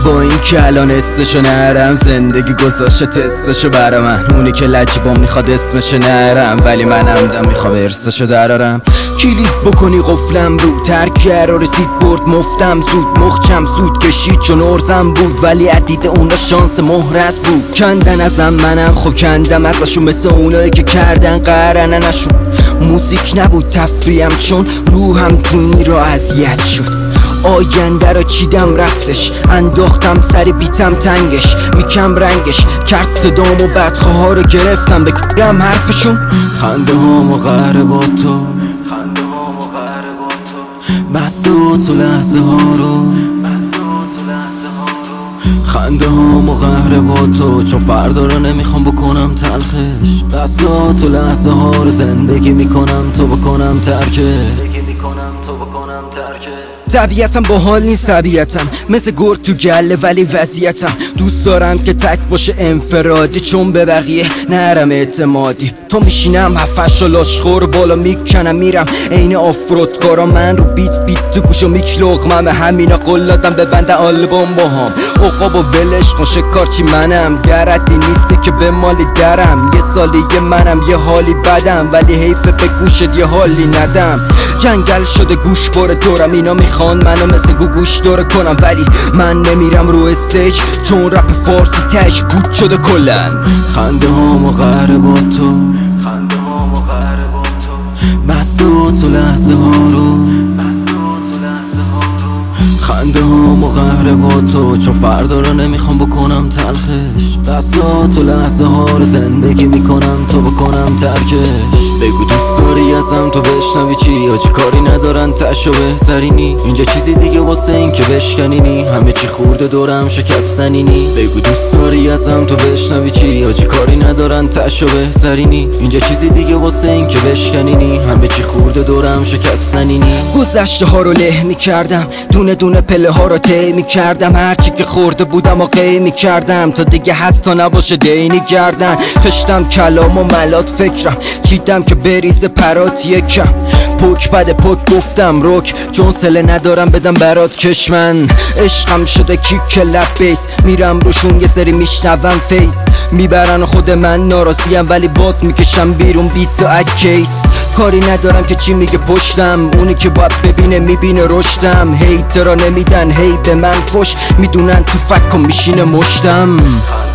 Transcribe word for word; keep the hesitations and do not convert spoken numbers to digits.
با این که الان استشو نرم، زندگی گذاشته تستشو برا من. اونی که لجبا میخواد اسمشو نرم، ولی من عمدم میخوام ارثشو درارم. کلید بکنی قفلم رو ترک رو رسید برد مفتم زود. مخچم زود کشید چون ارزم بود، ولی عدید اونا شانس مهرس بود. کندن ازم منم خب کندم ازشون، مثل اونایی که کردن قرننشون. موزیک نبود تفریم چون روحم دونی رو اذیت شد. آینده رو چیدم رفتش، انداختم سر بیتم تنگش. میکم رنگش کرد صدام و بدخواه ها رو گرفتم بگیرم حرفشون. خنده هام و قهر با تو، خنده هام و قهر با تو، بسته تو لحظه ها رو، خنده هام و قهر با تو، چون فردا رو نمیخوام بکنم تلخش. بسته تو لحظه ها رو زندگی میکنم تو بکنم ترکش. طبیعتم با حال نیست طبیعتم، مثل گرگ تو گله ولی وضعیتم. دوست دارم که تک باشه انفرادی، چون به بقیه نرم اعتمادی. تو میشینم هفتش و لاشخور بالا میکنم میرم عین آفرودکارا. من رو بیت بیت تو گوشو میکلغمم، همینا قلاتم ببندن آلبوم با هم. عقاب و ولش کن شکارچی منم، گردی نیستی که به مالی درم. یه سالی منم یه حالی بدم، ولی حیفه به گوشت یه حالی ندم. جنگل شده گوش باره دورم، اینا میخوان منو مثل گوگوش دوره کنم، ولی من نمیرم رو استیج چون رپ فارسی تش بود شده کلن. خنده هام و قهر با تو، خنده هام و قهر با تو، بسته تو لحظه ها رو، خنده هام و قهر با تو، چون فردا رو نمیخوام بکنم تلخش. بسته تو لحظه ها رو زندگی میکنم تو بکنم ترکش. بگو دوست داری ازم تو بشنوی چی، یا چی کاری ندارن تشو بهترینی. اینجا چیزی دیگه واسه این که بشکنینی، همه چی خورده دورم شکستنینی. بگو دوست داری ازم تو بشنوی چی، یا چی کاری ندارن تشو بهترینی. اینجا چیزی دیگه واسه این که بشکنینی، همه چی خورده دورم شکستنینی. گذشته ها رو له میکردم، دونه دونه پله ها رو طی میکردم. هرچی که خورده بودم و قی میکردم، تا دیگه حتی نباشه دینی کردن. خشتم کلام و ملات فکرم، چیدم که بریز پرات یکم. پوک بده پوک گفتم روک، چون سله ندارم بدم برات کشمن. عشقم شده کیک لب بیس، میرم روشون یه سری میشنوم فیز. میبرن خود من ناراضیم، ولی باز میکشم بیرون بیت و اکیس. کاری ندارم که چی میگه پشتم، اونی که باید ببینه میبینه رشدم. هیترا نمیدن هی به من فش، میدونن تو فکم میشینه مشتم.